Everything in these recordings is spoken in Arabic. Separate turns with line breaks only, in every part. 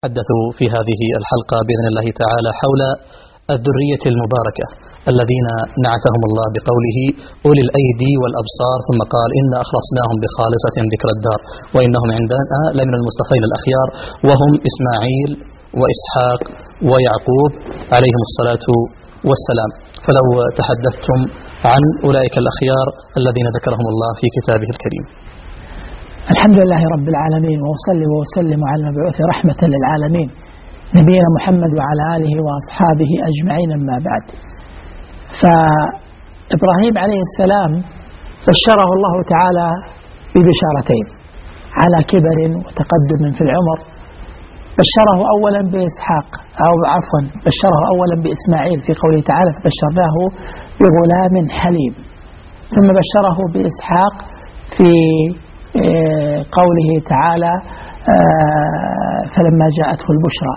تحدثوا في هذه الحلقة بإذن الله تعالى حول الذرية المباركة الذين نعتهم الله بقوله أولي الأيدي والأبصار، ثم قال إنا أخلصناهم بخالصة ذكر الدار وإنهم عندنا لمن المصطفين الأخيار، وهم إسماعيل وإسحاق ويعقوب عليهم الصلاة والسلام. فلو تحدثتم عن أولئك الأخيار الذين ذكرهم الله في كتابه الكريم.
الحمد لله رب العالمين، وأصلي وأسلم على المبعوث رحمة للعالمين نبينا محمد وعلى آله وأصحابه أجمعين. أما بعد، فإبراهيم عليه السلام بشره الله تعالى ببشارتين على كبر وتقدم في العمر. بشره أولا بإسحاق، أو عفوا بشره أولا بإسماعيل في قوله تعالى بشرناه بغلام حليم، ثم بشره بإسحاق في قوله تعالى فلما جاءته البشرى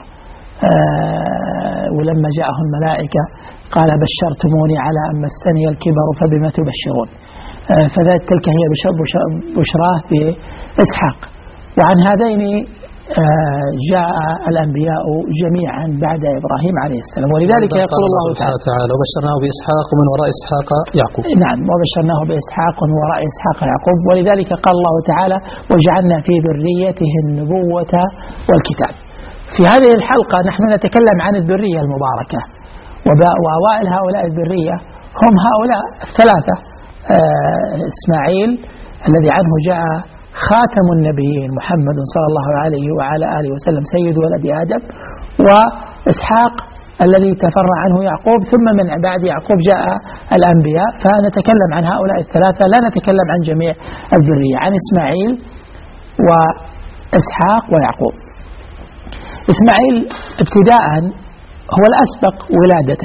ولما جاءه الملائكة قال بشرتموني على أن مسني الكبر فبما تبشرون. تلك هي بشراه بإسحاق. وعن هذين جاء الأنبياء جميعا بعد إبراهيم عليه السلام، ولذلك يقول الله
تعالى وبشرناه بإسحاق ومن وراء إسحاق يعقوب.
نعم، وبشرناه بإسحاق ومن وراء إسحاق يعقوب. ولذلك قال الله تعالى وجعلنا في ذريته النبوة والكتاب. في هذه الحلقة نحن نتكلم عن الذرية المباركة، وأوائل هؤلاء الذرية هم هؤلاء الثلاثة: إسماعيل الذي عنه جاء خاتم النبيين محمد صلى الله عليه وعلى آله وسلم سيد ولد آدم، وإسحاق الذي تفرع عنه يعقوب، ثم من بعد يعقوب جاء الأنبياء. فنتكلم عن هؤلاء الثلاثة، لا نتكلم عن جميع الذرية، عن إسماعيل وإسحاق ويعقوب. إسماعيل ابتداء هو الأسبق ولادة،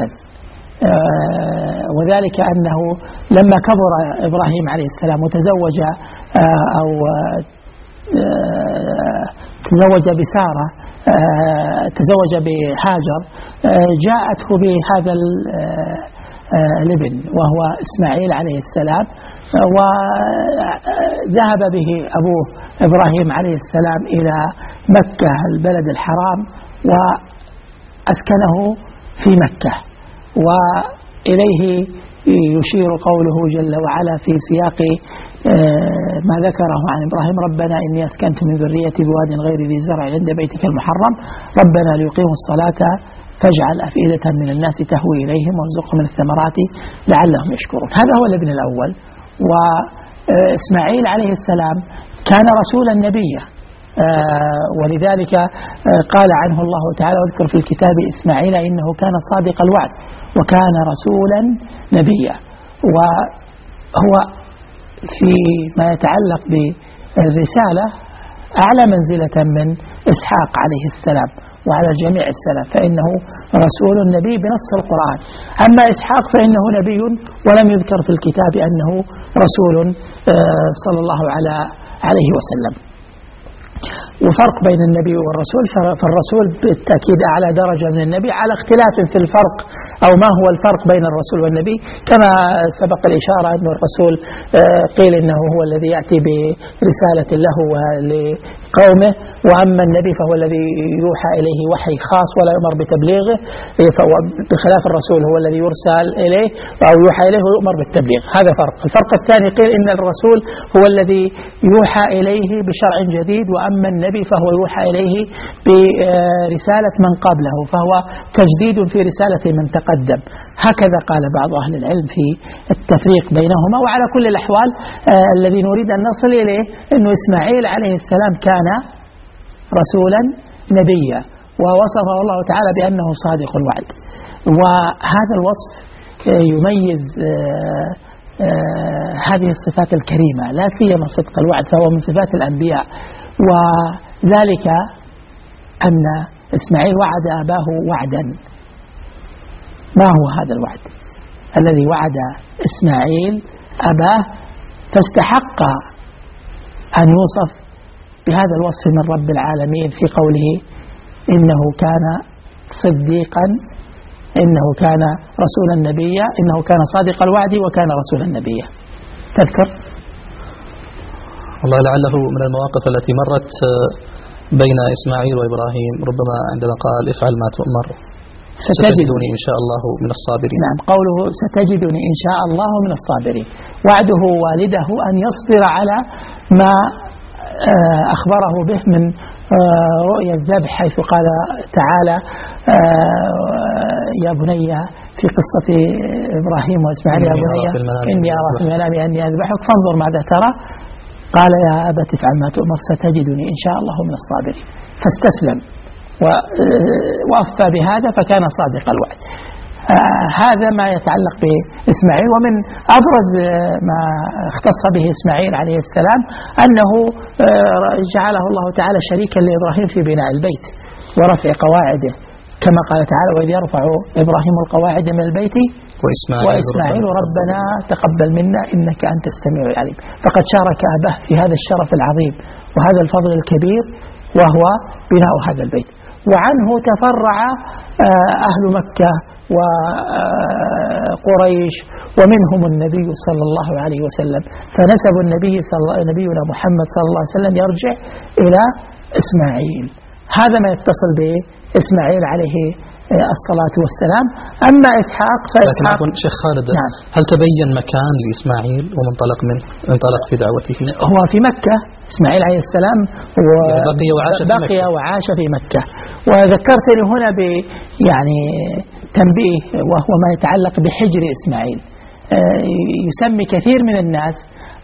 وذلك أنه لما كبر إبراهيم عليه السلام وتزوج تزوج بسارة، تزوج بهاجر، جاءته بهذا الابن وهو إسماعيل عليه السلام، وذهب به أبوه إبراهيم عليه السلام إلى مكة البلد الحرام وأسكنه في مكة. وإليه يشير قوله جل وعلا في سياق ما ذكره عن إبراهيم: ربنا إني أسكنت من ذريتي بواد غير ذي زرع عند بيتك المحرم ربنا ليقيموا الصلاة فاجعل أفئدة من الناس تهوي إليهم وارزقهم من الثمرات لعلهم يشكرون. هذا هو الابن الأول. وإسماعيل عليه السلام كان رسولا نبيا، ولذلك قال عنه الله تعالى واذكر في الكتاب إسماعيل إنه كان صادق الوعد وكان رسولا نبيا. وهو فيما يتعلق بالرسالة أعلى منزلة من إسحاق عليه السلام وعلى جميع السلف، فإنه رسول نبي بنص القرآن. أما إسحاق فإنه نبي ولم يذكر في الكتاب أنه رسول صلى الله عليه وسلم. وفرق بين النبي والرسول، فالرسول بالتأكيد أعلى درجة من النبي، على اختلاف في الفرق أو ما هو الفرق بين الرسول والنبي. كما سبق الإشارة أن الرسول قيل إنه هو الذي يأتي برسالة له ولقومه، وأما النبي فهو الذي يوحى إليه وحي خاص ولا يؤمر بتبليغه، بخلاف الرسول هو الذي يرسل إليه أو يوحى إليه ويؤمر بالتبليغ. هذا فرق. الفرق الثاني قيل إن الرسول هو الذي يوحى إليه بشرع جديد، وأما النبي فهو يوحى إليه برسالة من قبله، فهو تجديد في رسالة من تقدم. هكذا قال بعض أهل العلم في التفريق بينهما. وعلى كل الأحوال الذي نريد أن نصل إليه أنه إسماعيل عليه السلام كان رسولا نبيا، ووصفه الله تعالى بأنه صادق الوعد. وهذا الوصف يميز هذه الصفات الكريمة، لا سيما صدق الوعد، فهو من صفات الأنبياء. وذلك أن إسماعيل وعد أباه وعدا. ما هو هذا الوعد الذي وعد إسماعيل أباه فاستحق أن يوصف بهذا الوصف من رب العالمين في قوله إنه كان صديقا، إنه كان رسولا نبيا، إنه كان صادق الوعد وكان رسولا نبيا؟ تذكر؟
والله لعله من المواقف التي مرت بين إسماعيل وإبراهيم ربما عندما قال افعل ما تؤمر ستجدني إن شاء الله من الصابرين.
نعم، قوله ستجدني إن شاء الله من الصابرين، وعده والده أن يصبر على ما أخبره به من رؤيا الذبح، حيث قال تعالى يا بني في قصة إبراهيم وإسماعيل يا بني إني أرى في المنام أني أذبحك فانظر ماذا ترى، قال يا أبت افعل ما تؤمر ستجدني إن شاء الله من الصابرين، فاستسلم وأوفى بهذا فكان صادق الوعد. هذا ما يتعلق بإسماعيل. ومن أبرز ما اختص به إسماعيل عليه السلام أنه جعله الله تعالى شريكا لإبراهيم في بناء البيت ورفع قواعده، كما قال تعالى وإذ يرفع إبراهيم القواعد من البيت وإسماعيل ربنا تقبل منا إنك أنت السميع العليم. فقد شارك أباه في هذا الشرف العظيم وهذا الفضل الكبير وهو بناء هذا البيت. وعنه تفرع أهل مكة وقريش ومنهم النبي صلى الله عليه وسلم، فنسب نبينا محمد صلى الله عليه وسلم يرجع إلى إسماعيل. هذا ما يتصل بإسماعيل عليه الصلاة والسلام. أما إسحاق
فإسحاق لكن شيخ خالد نعم. هل تبين مكان لإسماعيل ومنطلق منه انطلق في دعوته؟
هو في مكة. إسماعيل عليه السلام
بقي
وعاش في مكة. وذكرتني هنا يعني تنبيه وهو ما يتعلق بحجر إسماعيل. يسمي كثير من الناس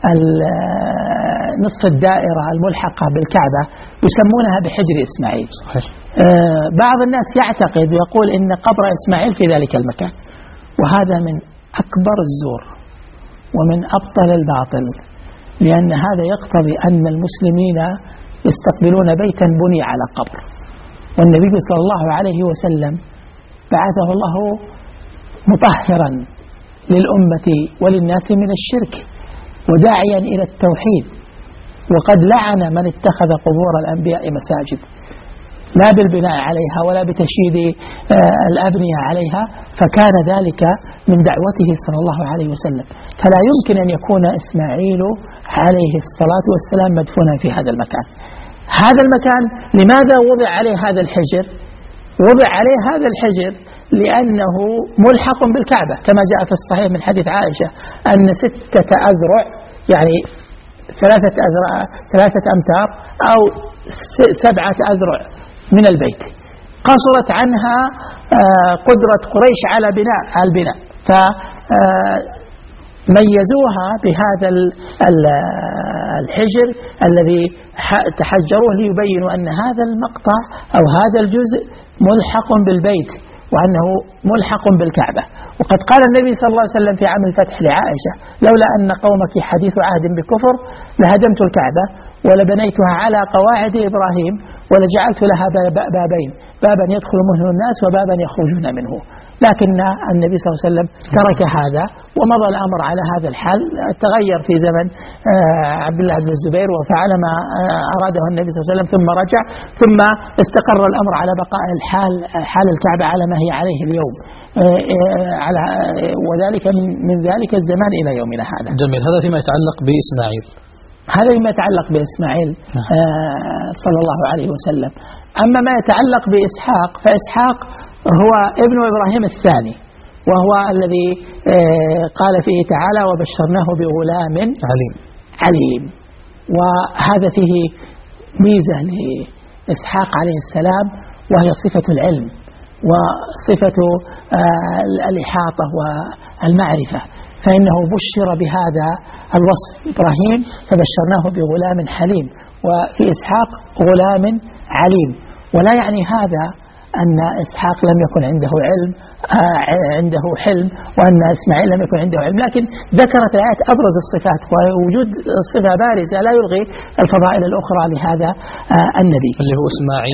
نصف الدائرة الملحقة بالكعبة يسمونها بحجر إسماعيل.
صحيح.
بعض الناس يعتقد ويقول إن قبر إسماعيل في ذلك المكان، وهذا من أكبر الزور ومن أبطل الباطل، لأن هذا يقتضي أن المسلمين يستقبلون بيتا بني على قبر، والنبي صلى الله عليه وسلم بعثه الله مطهرا للأمة وللناس من الشرك وداعيا إلى التوحيد، وقد لعن من اتخذ قبور الأنبياء مساجد، لا بالبناء عليها ولا بتشييد الأبنية عليها، فكان ذلك من دعوته صلى الله عليه وسلم. فلا يمكن أن يكون إسماعيل عليه الصلاة والسلام مدفونا في هذا المكان. هذا المكان لماذا وضع عليه هذا الحجر؟ وضع عليه هذا الحجر لأنه ملحق بالكعبة، كما جاء في الصحيح من حديث عائشة أن 6 أذرع يعني 3 أمتار أو 7 أذرع من البيت قصرت عنها قدرة قريش على البناء، فميزوها بهذا الحجر الذي تحجروه ليبينوا أن هذا المقطع أو هذا الجزء ملحق بالبيت وأنه ملحق بالكعبة. وقد قال النبي صلى الله عليه وسلم في عام الفتح لعائشة لولا أن قومك حديث عهد بكفر لهدمت الكعبة ولبنيتها على قواعد إبراهيم ولجعلت لها بابين، بابا يدخل منه الناس وبابا يخرجون منه. لكن النبي صلى الله عليه وسلم ترك هذا ومضى الأمر على هذا الحال. تغير في زمن عبد الله بن الزبير وفعل ما أراده النبي صلى الله عليه وسلم ثم رجع، ثم استقر الأمر على بقاء حال الكعبة على ما هي عليه اليوم، وذلك من ذلك الزمان إلى يومنا هذا.
جميل. هذا فيما يتعلق بإسماعيل.
هذا فيما يتعلق بإسماعيل صلى الله عليه وسلم. أما ما يتعلق بإسحاق فإسحاق هو ابن إبراهيم الثاني، وهو الذي قال فيه تعالى وبشرناه بغلام عليم. وهذا فيه ميزة لإسحاق عليه السلام وهي صفة العلم وصفة الإحاطة والمعرفة، فإنه بشر بهذا الوصف إبراهيم فبشرناه بغلام حليم، وفي إسحاق غلام عليم. ولا يعني هذا أن إسحاق لم يكن عنده عنده حلم وأن إسماعيل لم يكن عنده علم، لكن ذكرت الآيات أبرز الصفات، ووجود صفة بارزة لا يلغي الفضائل الأخرى لهذا النبي
اللي هو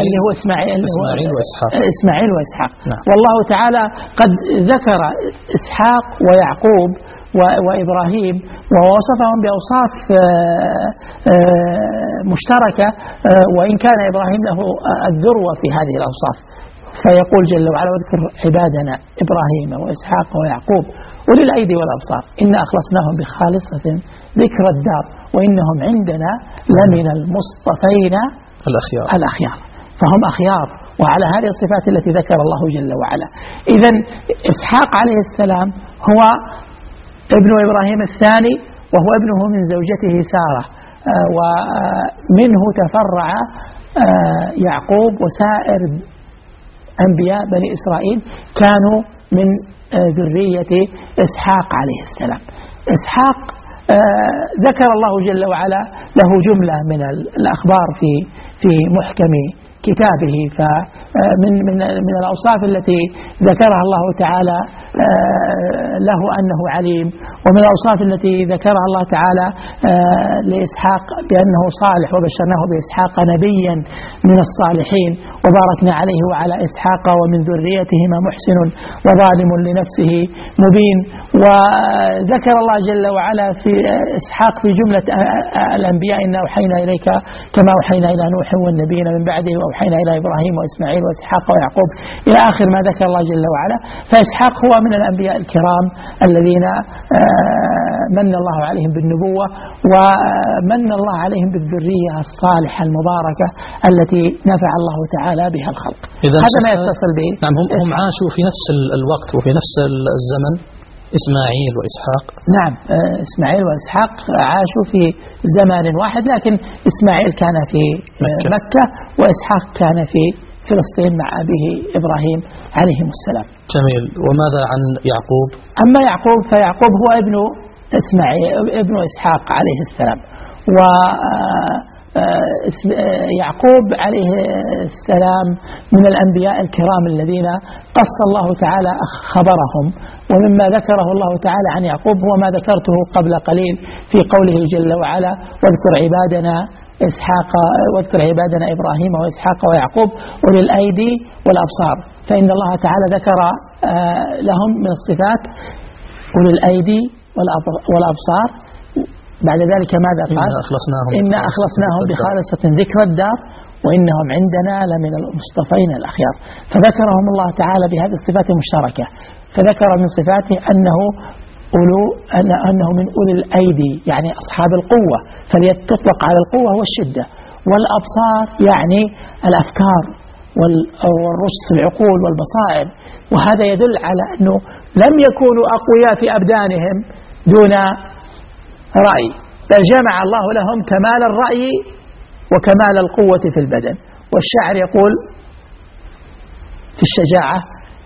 إسماعيل وإسحاق.
نعم.
والله تعالى قد ذكر إسحاق ويعقوب وإبراهيم ووصفهم بأوصاف مشتركة، وإن كان إبراهيم له الذروة في هذه الأوصاف، فيقول جل وعلا واذكر عبادنا إبراهيم وإسحاق ويعقوب أولي الأيدي والأبصار إنا أخلصناهم بخالصة ذكر الدار وإنهم عندنا لمن المصطفين الأخيار، فهم أخيار، وعلى هذه الصفات التي ذكر الله جل وعلا. إذن إسحاق عليه السلام هو ابن إبراهيم الثاني، وهو ابنه من زوجته سارة، ومنه تفرع يعقوب وسائر أنبياء بني إسرائيل كانوا من ذرية إسحاق عليه السلام. إسحاق ذكر الله جل وعلا له جملة من الأخبار في محكم كتابه، فمن الأوصاف التي ذكرها الله تعالى له أنه عليم، ومن الأوصاف التي ذكرها الله تعالى لإسحاق بأنه صالح، وبشرناه بإسحاق نبيا من الصالحين، وباركنا عليه وعلى إسحاق ومن ذريتهما محسن وظالم لنفسه مبين. وذكر الله جل وعلا في إسحاق في جملة الأنبياء إنا أوحينا إليك كما أوحينا إلى نوح والنبيين من بعده وأوحينا إلى إبراهيم وإسماعيل وإسحاق ويعقوب إلى آخر ما ذكر الله جل وعلا. فإسحاق هو من الأنبياء الكرام الذين من الله عليهم بالنبوة، ومن الله عليهم بالذرية الصالحة المباركة التي نفع الله تعالى بها الخلق. هذا ما يتصل به.
نعم، هم عاشوا في نفس الوقت وفي نفس الزمن، إسماعيل وإسحاق.
نعم، إسماعيل وإسحاق عاشوا في زمان واحد، لكن إسماعيل كان في مكة وإسحاق كان في فلسطين مع أبيه إبراهيم عليهم السلام.
جميل. وماذا عن يعقوب؟
أما يعقوب فيعقوب هو ابن إسحاق عليه السلام. يعقوب عليه السلام من الأنبياء الكرام الذين قص الله تعالى خبرهم، ومما ذكره الله تعالى عن يعقوب هو ما ذكرته قبل قليل في قوله جل وعلا واذكر عبادنا إبراهيم وإسحاق ويعقوب أولي الأيدي والأبصار. فإن الله تعالى ذكر لهم من الصفات أولي الأيدي والأبصار. بعد ذلك ماذا قال؟ إنا أخلصناهم بخالصة ذكر الدار وإنهم عندنا لمن المصطفين الأخيار. فذكرهم الله تعالى بهذه الصفات المشتركة، فذكر من صفاته أنه من أولي الأيدي، يعني أصحاب القوة، فليتطلق على القوة والشدة، والأبصار يعني الأفكار والرشد في العقول والبصائر. وهذا يدل على أنه لم يكونوا أقوياء في أبدانهم دون رأي، بل جمع الله لهم كمال الرأي وكمال القوة في البدن. والشاعر يقول في الشجاعة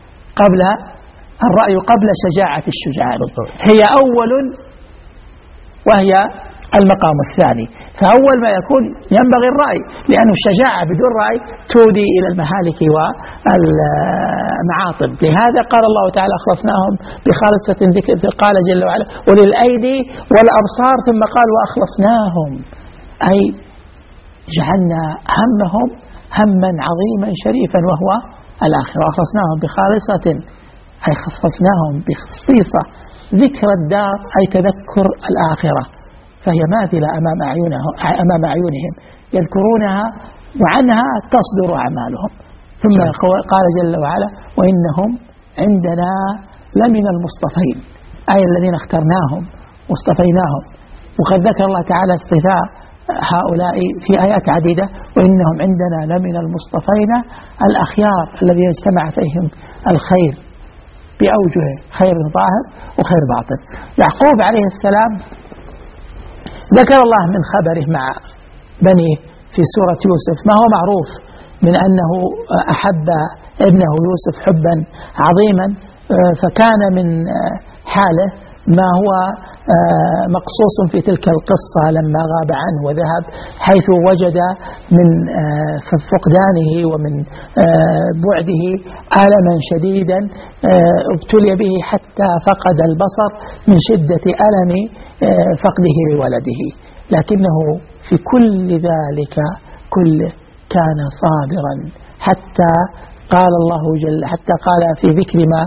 الرأي قبل شجاعة الشجعان، هي أول وهي المقام الثاني. فأول ما يكون ينبغي الرأي، لأن الشجاعة بدون رأي تودي إلى المهالك والمعاطب. لهذا قال الله تعالى أخلصناهم بخالصة ذكر، قال جل وعلا وللأيدي والأبصار، ثم قال وأخلصناهم، أي جعلنا همهم هما عظيما شريفا وهو الآخرة. وأخلصناهم بخالصة أي خصصناهم بخصيصة ذكر الدار أي تذكر الآخرة، فهي ماثلة أمام أعينهم يذكرونها وعنها تصدر أعمالهم. ثم قال جل وعلا وإنهم عندنا لمن المصطفين، أي الذين اخترناهم واصطفيناهم. وقد ذكر الله تعالى اصطفاء هؤلاء في آيات عديدة، وإنهم عندنا لمن المصطفين الأخيار الذين اجتمع فيهم الخير بأوجه خير ظاهر وخير باطن. يعقوب عليه السلام ذكر الله من خبره مع بنيه في سورة يوسف ما هو معروف من أنه أحب ابنه يوسف حبا عظيما، فكان من حاله ما هو مقصوص في تلك القصة لما غاب عنه وذهب، حيث وجد من فقدانه ومن بعده ألما شديدا ابتلي به حتى فقد البصر من شدة ألم فقده لولده، لكنه في كل ذلك كله كان صابرا حتى قال الله حتى قال في ذكر ما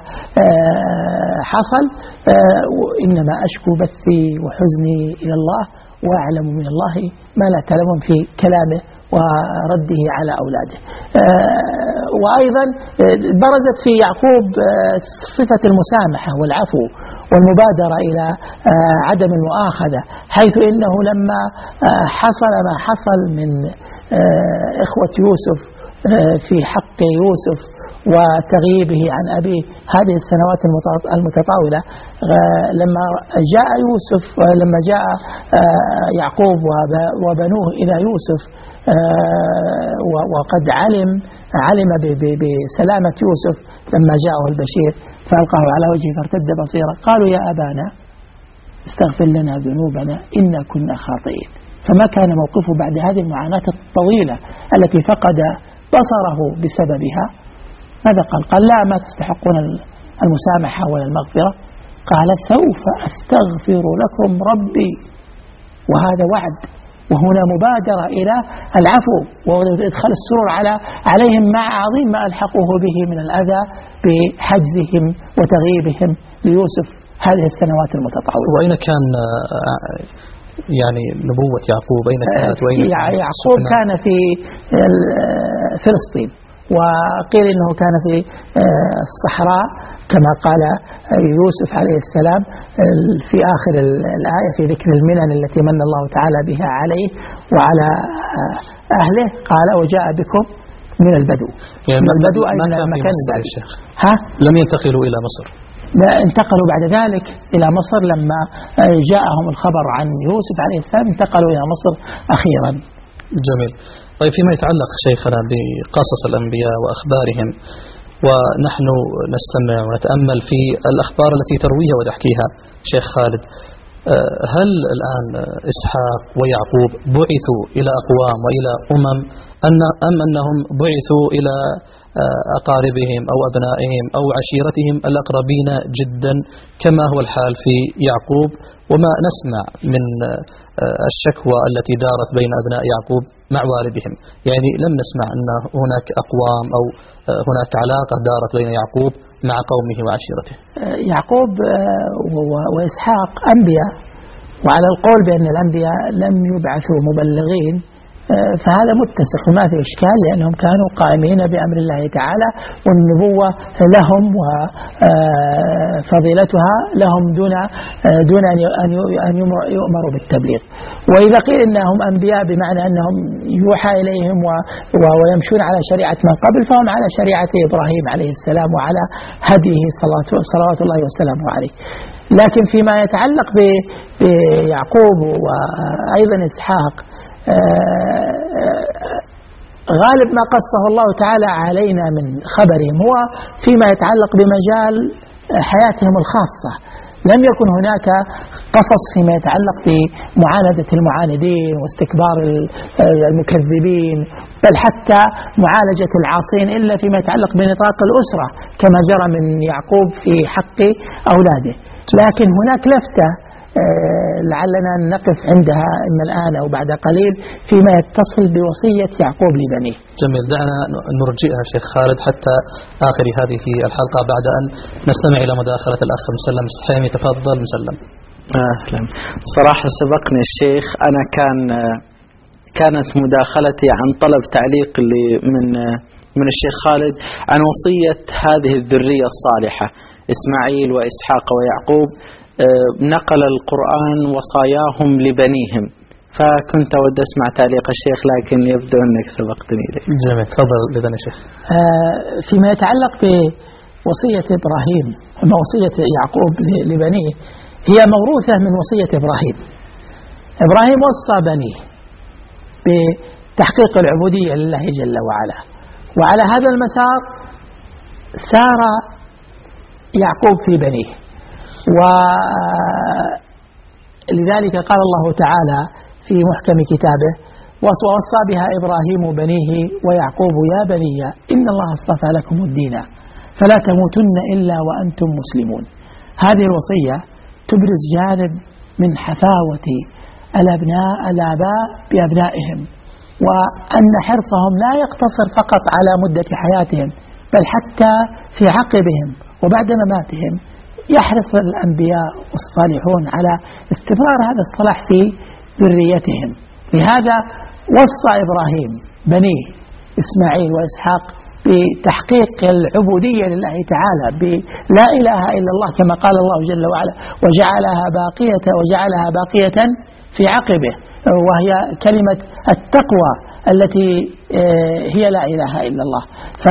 حصل إنما أشكو بثي وحزني إلى الله وأعلم من الله ما لا تعلمون في كلامه ورده على أولاده. وأيضا برزت في يعقوب صفة المسامحة والعفو والمبادرة إلى عدم المؤاخذة، حيث إنه لما حصل ما حصل من إخوة يوسف في حق يوسف وتغييبه عن أبيه هذه السنوات المتطاولة. لما جاء يوسف، لما جاء يعقوب وبنوه إلى يوسف وقد علم بسلامة يوسف، لما جاءه البشير فألقاه على وجهه فارتد بصيرا، قالوا يا أبانا استغفر لنا ذنوبنا إنا كنا خاطئين. فما كان موقفه بعد هذه المعاناة الطويلة التي فقد بصره بسببها؟ ماذا قال؟ قال لا، ما تستحقون المسامحة ولا المغفرة. قال سوف أستغفر لكم ربي، وهذا وعد، وهنا مبادرة إلى العفو وإدخال السرور عليهم مع عظيم ما ألحقوه به من الأذى بحجزهم وتغييبهم ليوسف هذه السنوات المتطاولة.
وأين كان يعني نبوة يعقوب؟ أين كانت وأين
يعقوب كان في فلسطين، وقيل إنه كان في الصحراء كما قال يوسف عليه السلام في آخر الآية في ذكر المنن التي من الله تعالى بها عليه وعلى أهله. قال وجاء بكم من البدو.
يعني
من البدو أي من المكان البعيد.
لم ينتقلوا إلى مصر؟
لا، انتقلوا بعد ذلك إلى مصر لما جاءهم الخبر عن يوسف عليه السلام، انتقلوا إلى مصر أخيرا.
جميل. طيب فيما يتعلق شيخنا بقصص الأنبياء وأخبارهم، ونحن نستمع ونتأمل في الأخبار التي ترويها وتحكيها شيخ خالد، هل الآن إسحاق ويعقوب بعثوا إلى أقوام وإلى أم أنهم بعثوا إلى أقاربهم أو أبنائهم أو عشيرتهم الأقربين جدا كما هو الحال في يعقوب؟ وما نسمع من الشكوى التي دارت بين أبناء يعقوب مع والدهم، يعني لم نسمع أن هناك أقوام أو هناك علاقة دارت بين يعقوب مع قومه وعشيرته.
يعقوب وإسحاق أنبياء، وعلى القول بأن الأنبياء لم يبعثوا مبلغين فهذا متسق وما في إشكال، لأنهم كانوا قائمين بأمر الله تعالى، والنبوة لهم وفضيلتها لهم دون أن يؤمروا بالتبليغ. وإذا قيل إنهم أنبياء بمعنى أنهم يوحى إليهم ويمشون على شريعة من قبل، فهم على شريعة إبراهيم عليه السلام وعلى هديه صلوات الله وسلامه عليه. لكن فيما يتعلق بيعقوب وأيضا إسحاق، غالب ما قصه الله تعالى علينا من خبرهم هو فيما يتعلق بمجال حياتهم الخاصة. لم يكن هناك قصص فيما يتعلق بمعاندة المعاندين واستكبار المكذبين، بل حتى معالجة العاصين إلا فيما يتعلق بنطاق الأسرة كما جرى من يعقوب في حق أولاده. لكن هناك لفتة لعلنا نقف عندها إما الآن أو بعد قليل فيما يتصل بوصية يعقوب لبنيه.
جميل، دعنا نرجئها شيخ خالد حتى آخر هذه الحلقة بعد أن نستمع إلى مداخلة الأخ مسلم السحيمي. تفضل مسلم.
أهلا. صراحة سبقني الشيخ، أنا كانت مداخلتي عن طلب تعليق من الشيخ خالد عن وصية هذه الذرية الصالحة إسماعيل وإسحاق ويعقوب. نقل القرآن وصاياهم لبنيهم، فكنت أود أسمع تعليق الشيخ، لكن يبدو أنك سبقتني إليه.
جميل، تفضل لذن الشيخ.
فيما يتعلق بوصية إبراهيم، وصية يعقوب لبنيه، هي موروثة من وصية إبراهيم. إبراهيم وصى بنيه بتحقيق العبودية لله جل وعلا، وعلى هذا المسار سار يعقوب في بنيه. ولذلك قال الله تعالى في محكم كتابه: ووصى بها إبراهيم بنيه ويعقوب يا بني إن الله اصطفى لكم الدين فلا تموتن إلا وأنتم مسلمون. هذه الوصية تبرز جانب من حفاوة الآباء بأبنائهم، وأن حرصهم لا يقتصر فقط على مدة حياتهم، بل حتى في عقبهم وبعد مماتهم يحرص الأنبياء والصالحون على استمرار هذا الصلاح في ذريتهم. لهذا وصى إبراهيم بنيه إسماعيل وإسحاق بتحقيق العبودية لله تعالى بلا إله إلا الله، كما قال الله جل وعلا: وجعلها باقية في عقبه. وهي كلمة التقوى التي هي لا إله إلا الله.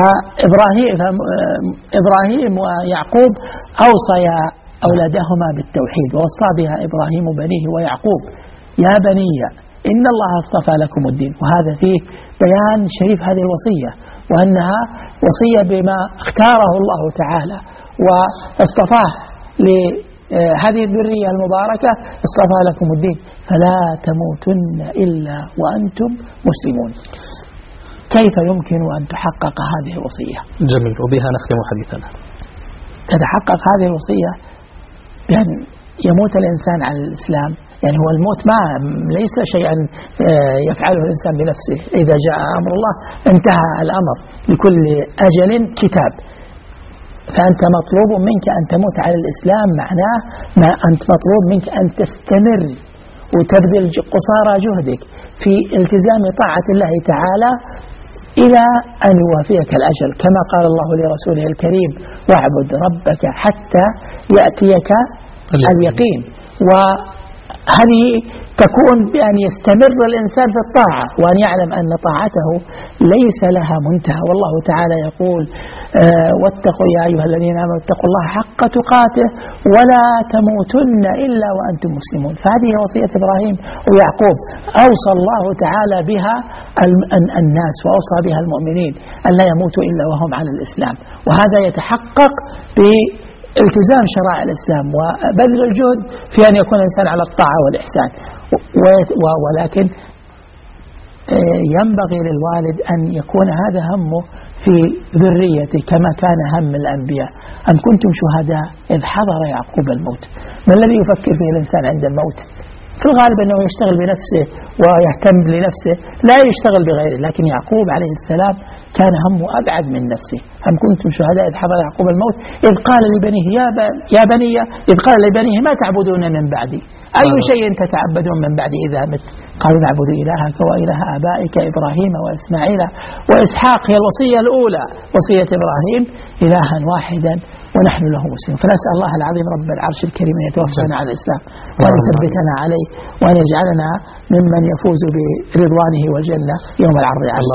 فإبراهيم ويعقوب أوصيا أولادهما بالتوحيد، ووصى بها إبراهيم بنيه ويعقوب يا بني إن الله اصطفى لكم الدين. وهذا فيه بيان شريف هذه الوصية، وأنها وصية بما اختاره الله تعالى واصطفاه لهذه الذرية المباركة، اصطفى لكم الدين فلا تموتن إلا وأنتم مسلمون. كيف يمكن أن تحقق هذه الوصية؟
جميل، وبها نختم حديثنا.
تتحقق هذه الوصية بأن يموت الإنسان على الإسلام. يعني هو الموت ما ليس شيئا يفعله الإنسان بنفسه، إذا جاء أمر الله انتهى الأمر، لكل أجل كتاب. فأنت مطلوب منك أن تموت على الإسلام، معناه ما أنت مطلوب منك أن تستمر وتبذل قصارى جهدك في التزام طاعة الله تعالى إلى أن يوافيك الأجل، كما قال الله لرسوله الكريم واعبد ربك حتى يأتيك اليقين. وهذه تكون بأن يستمر الإنسان في الطاعة، وأن يعلم أن طاعته ليس لها منتهى. والله تعالى يقول واتقوا يا أيها الذين آمنوا اتقوا الله حق تقاته ولا تموتن إلا وأنتم مسلمون. فهذه وصية إبراهيم ويعقوب أوصى الله تعالى بها الناس، وأوصى بها المؤمنين أن لا يموتوا إلا وهم على الإسلام. وهذا يتحقق بالتزام شرائع الإسلام وبذل الجهد في أن يكون الإنسان على الطاعة والإحسان. ولكن ينبغي للوالد أن يكون هذا همه في ذريته كما كان هم الأنبياء. أم كنتم شهداء إذ حضر يعقوب الموت. ما الذي يفكر فيه الإنسان عند الموت؟ في الغالب أنه يشتغل بنفسه ويهتم لنفسه، لا يشتغل بغيره. لكن يعقوب عليه السلام كان همه أبعد من نفسه. أم كنتم شهداء إذ حضر يعقوب الموت إذ قال لبنيه يا بني إذ قال لبنيه ما تعبدون من بعدي أي شيء تتعبدون من بعدي إذا مت قالوا نعبد إلهك وإله آبائك إبراهيم وإسماعيل وإسحاق. هي الوصية الأولى وصية إبراهيم إلها واحدا ونحن له مسلمون. فنسأل الله العظيم رب العرش الكريم أن يتوفنا على الإسلام وأن يثبتنا عليه وأن يجعلنا ممن يفوز برضوانه والجنة يوم العرض عليه.